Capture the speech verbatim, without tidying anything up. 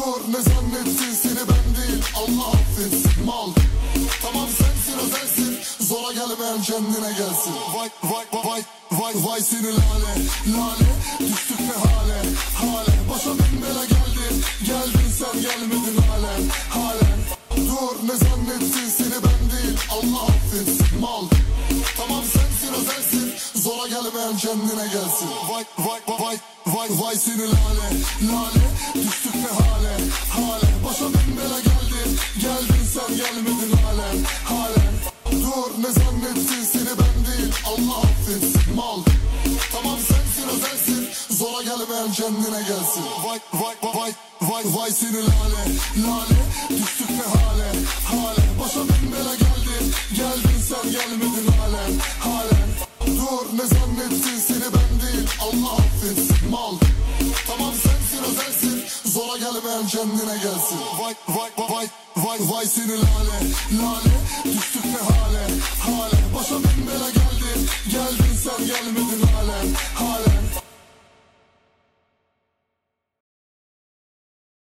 Dur ne zannettin, seni ben değil Allah affetsin mal. Tamam sensin özelsin, zora gelmeyen kendine gelsin. Vay vay vay vay vay seni lale lale, düştük ne hale hale. Başa bin bela geldi, geldin sen gelmedin halen halen. Dur ne zannettin, seni ben değil Allah affetsin mal. Tamam sensin özelsin, zora gelmeyen kendine gelsin. Vay vay vay vay vay seni lale lale, düştük ne hale hale. Başa bin bela geldi, geldin sen gelmedin halen halen. Dur ne zannettin, seni ben değil Allah affetsin mal. Tamam sensin özelsin, zora gelmeyen kendine gelsin. Vay vay vay vay vay seni lale lale, düştük ne hale hale. Başa bin bela geldi, geldin sen gelmedin halen halen. Dur ne zannettin, seni ben değil Allah affetsin mal. Tamam sensin özelsin, zora gelmeyen kendine gelsin. Vay vay vay vay vay seni lale lale, düştük ne hale hale. Başa